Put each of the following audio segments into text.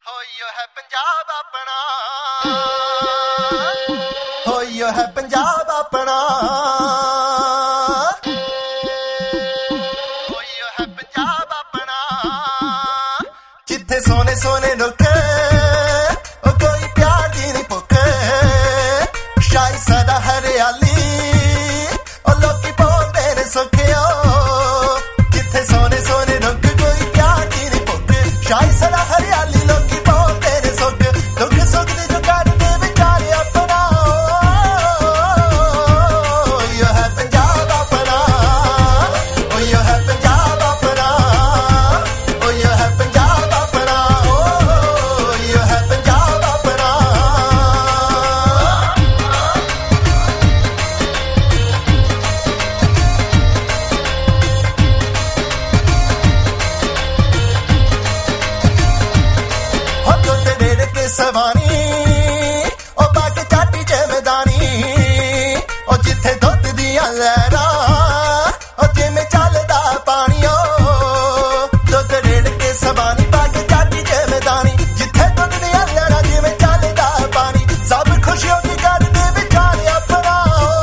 ਹੋਈਓ ਹੈ ਪੰਜਾਬ ਆਪਣਾ, ਹੋਈਓ ਹੈ ਪੰਜਾਬ ਆਪਣਾ, ਹੋਈਓ ਹੈ ਪੰਜਾਬ ਆਪਣਾ, ਜਿੱਥੇ ਸੋਹਣੇ ਸੋਹਣੇ ਲੋਕ ਉਹ ਕੋਈ ਪਿਆਰ ਦੀ ਨਹੀਂ ਭੁੱਖ, ਸ਼ਾਇਦ ਸਦਾ ਹਰਿਆਲੀ ਉਹ ਲੋਕੀ ਬੋਲਦੇ ਨੇ ਸੁਖਿਓ, ਜਿੱਥੇ ਸੋਹਣੇ ਸੋਹਣੇ ਲੋਕ ਕੋਈ ਪਿਆਰ ਦੀ ਨਹੀਂ ਭੁੱਖ, ਸ਼ਾਇਦ ਸਦਾ ਹਰਿਆਲੀ ਲੋਕੀ ਬੋਲਦੇ ਨੇ ਸੁਖ, ਦੁੱਖ ਸੁੱਖ ਦੀ ਜੋ ਕਰਦੇ ਵਿਚਾਰੇ ਆਪਣਾ, ਹੋਈਓ ਹੈ ਪੰਜਾਬ ਆਪਣਾ, ਹੋਈਓ ਹੈ ਪੰਜਾਬ ਆਪਣਾ, ਹੋਈਓ ਹੈ ਪੰਜਾਬ ਆਪਣਾ, ਹੋਈਓ ਹੈ ਪੰਜਾਬ ਆਪਣਾ। ਹੋ ਦੁੱਧ ਰੇੜ ਕੇ ਸਵਾਣੀ ਉਹ ਬਾਗ ਚਾਟੀ ਚ ਮੈਦਾਨੀ, ਉਹ ਜਿੱਥੇ ਦੁੱਧ ਦੀਆਂ ਲਹਿਰਾਂ ਉਹ ਜਿਵੇਂ ਚੱਲਦਾ ਪਾਣੀ, ਉਹ ਦੁੱਧ ਰੇੜ ਕੇ ਸਵਾਣੀ ਬਾਗ ਚਾਟੀ ਚ ਮੈਦਾਨੀ, ਜਿੱਥੇ ਦੁੱਧ ਦੀਆਂ ਲਹਿਰਾਂ ਜਿਵੇਂ ਚੱਲਦਾ ਪਾਣੀ, ਸਭ ਖੁਸ਼ੀਆਂ ਦੀ ਕਰਦੇ ਵਿਚਾਰੇ ਆਪਣਾ,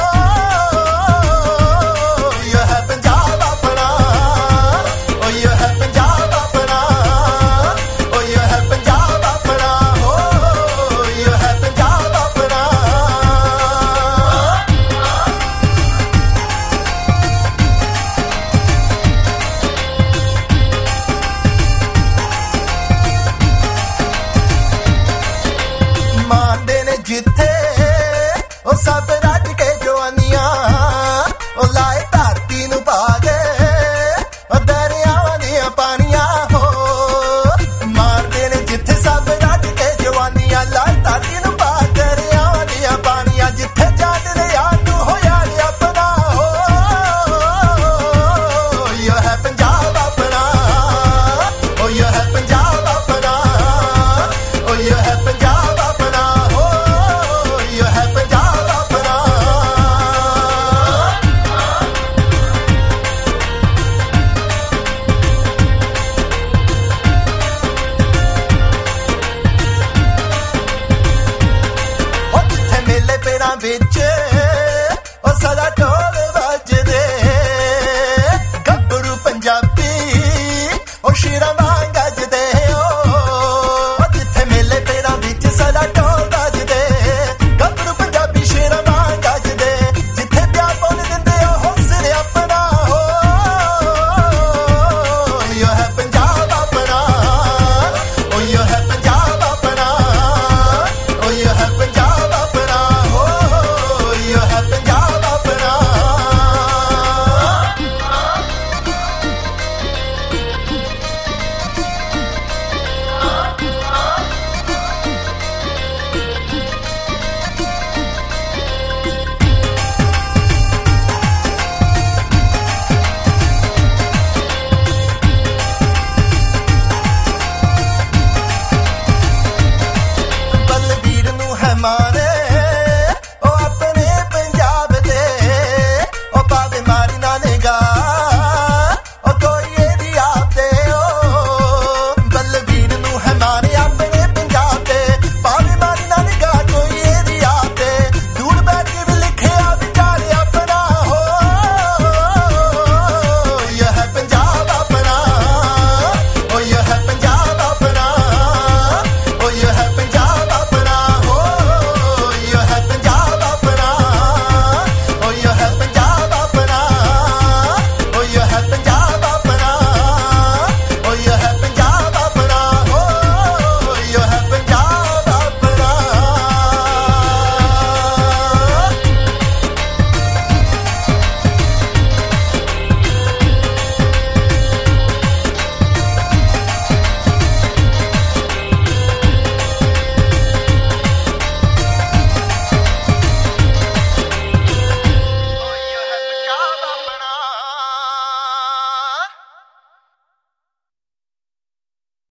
ਹੋਈਓ ਹੈ ਪੰਜਾਬ ਆਪਣਾ, ਹੋਈਓ ਹੈ ਪੰਜਾਬ ਆਪਣਾ, ਹੋਈਓ ਹੈ ਪੰਜਾਬ ਆਪਣਾ, ਹੋਈਓ ਹੈ ਪੰਜਾਬ ਆਪਣਾ। ਮਾਣਦੇ ਨੇ ਜਿੱਥੇ ਉਹ ਸਭ ਰੱਜ ਕੇ ਜਵਾਨੀਆਂ, ਉਹ ਲਾਏ ਧਰਤੀ ਨੂੰ ਭਾਗੇ ਉਹ ਦਰਿਆਵਾਂ ਦੀਆਂ ਪਾਣੀਆਂ, ਹੋ ਮਾਰਦੇ ਨੇ ਜਿੱਥੇ ਸਭ ਰੱਜ ਕੇ ਜਵਾਨੀਆਂ, ਲਾਏ ਧਰਤੀ ਨੂੰ ਭਾਗੇ ਦਰਿਆਵਾਂ ਦੀਆਂ ਪਾਣੀਆਂ, ਜਿੱਥੇ ਚਾਂਦਨੇ ਯਾਰ ਨੂੰ ਹੋਇਆ ਆਪਣਾ, ਹੋਈਓ ਹੈ ਪੰਜਾਬ ਆਪਣਾ, ਹੋਈਓ ਹੈ ਪੰਜਾਬ ਆਪਣਾ, ਹੋਈਓ ਹੈ ਪੰਜਾਬ ਆਪਣਾ, ਹੋਈਓ ਹੈ ਪੰਜਾਬ ਆਪਣਾ। ਉਹ ਜਿੱਥੇ ਮੇਲੇ ਪੇੜਾਂ ਵਿੱਚ ਉਹ ਸਦਾ ਢੋਲ ਵੱਜਦੇ,